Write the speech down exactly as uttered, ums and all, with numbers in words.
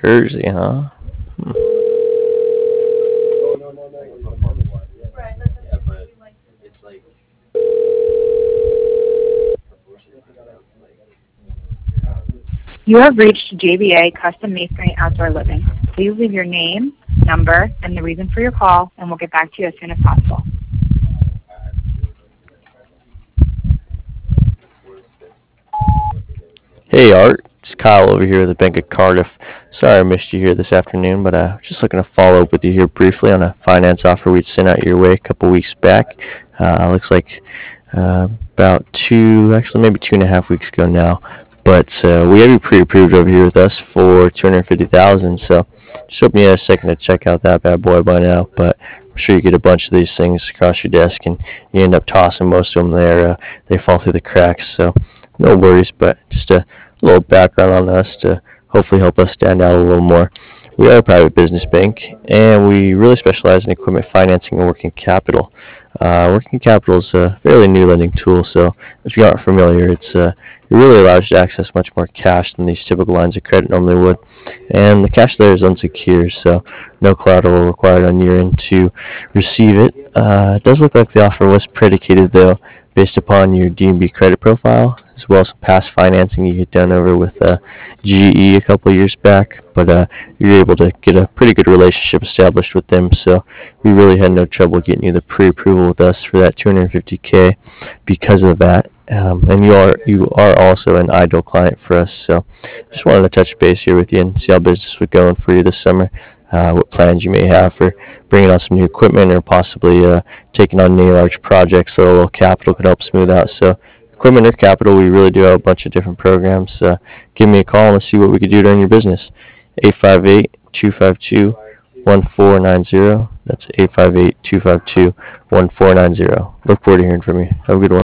Jersey, huh? Hmm. You have reached J B A Custom Masonry Outdoor Living. Please leave your name, number, and the reason for your call, and we'll get back to you as soon as possible. Hey Art, it's Kyle over here at the Bank of Cardiff. Sorry I missed you here this afternoon, but uh, just looking to follow up with you here briefly on a finance offer we'd sent out your way a couple weeks back. Uh, looks like uh, about two, actually maybe two and a half weeks ago now. But uh, we have you pre-approved over here with us for two hundred fifty thousand dollars. So just hoping you had a second to check out that bad boy by now. But I'm sure you get a bunch of these things across your desk, and you end up tossing most of them there. Uh, they fall through the cracks. So no worries, but just a little background on us to hopefully help us stand out a little more. We are a private business bank, and we really specialize in equipment financing and working capital. Uh, working capital is a fairly new lending tool, so if you aren't familiar, it's uh, it really allows you to access much more cash than these typical lines of credit normally would. And the cash there is unsecured, so no collateral required on your end to receive it. Uh, it does look like the offer was predicated, though, based upon your D and B credit profile, as well as some past financing you had done over with uh, G E a couple of years back. But uh, you were able to get a pretty good relationship established with them, so we really had no trouble getting you the pre-approval with us for that two hundred fifty K because of that. Um, and you are you are also an ideal client for us, so just wanted to touch base here with you and see how business was going for you this summer. Uh, what plans you may have for bringing on some new equipment, or possibly uh, taking on any large projects so a little capital could help smooth out. So equipment or capital, we really do have a bunch of different programs. Uh, give me a call and let's see what we could do during your business. eight five eight, two five two, one four nine zero. That's eight five eight, two five two, one four nine zero. Look forward to hearing from you. Have a good one.